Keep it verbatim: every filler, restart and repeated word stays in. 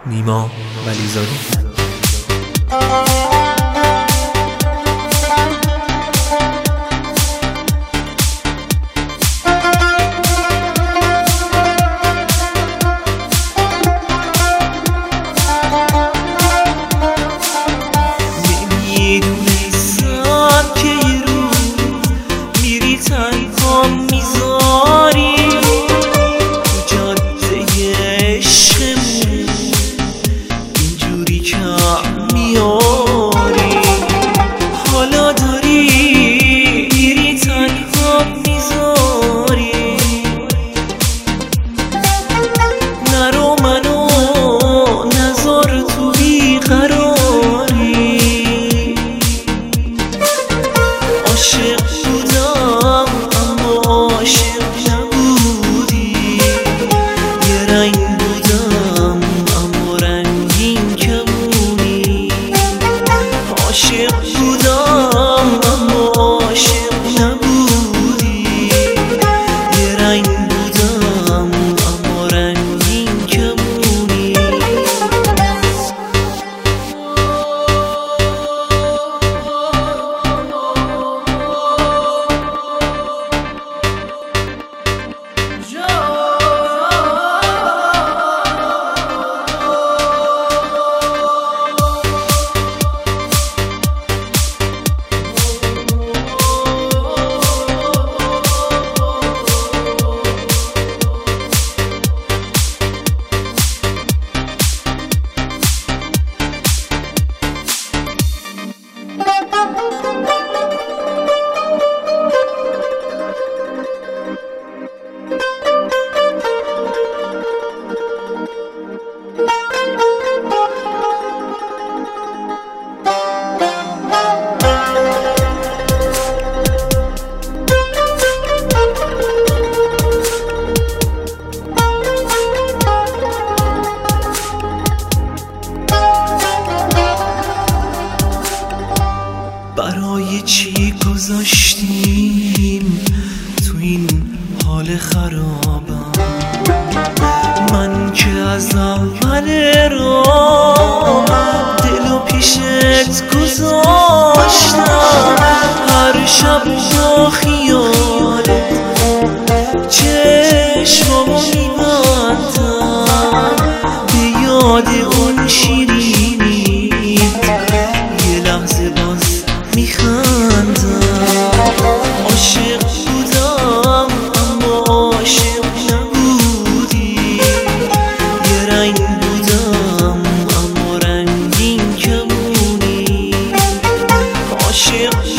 نیما ولیزاده. نمیدونستم که یه روز میری تنها میذاری تو جاده عشقمون، اینجوری کم میاری. حالا داری میری تنها میذاری، نرو منو نذار تو بیقراری. عاشق بودم اما عاشق نبودی، یه رنگ بودم اما رنگین کمونی. عاشق بودم اما عاشق نبودی، یه رنگ بودم اما رنگین کمونی. برای چی گذاشتیم تو این حال خرابم؟ من که از اول راه دلو پیشت گذاشتم، هر شب با خیالت چشمامو میبندم، به یاد اون شیرینیت یه لحظه باز میخندم. عاشق بودم اما عاشق نبودی، یه رنگ بودم اما رنگین کمونی. عاشق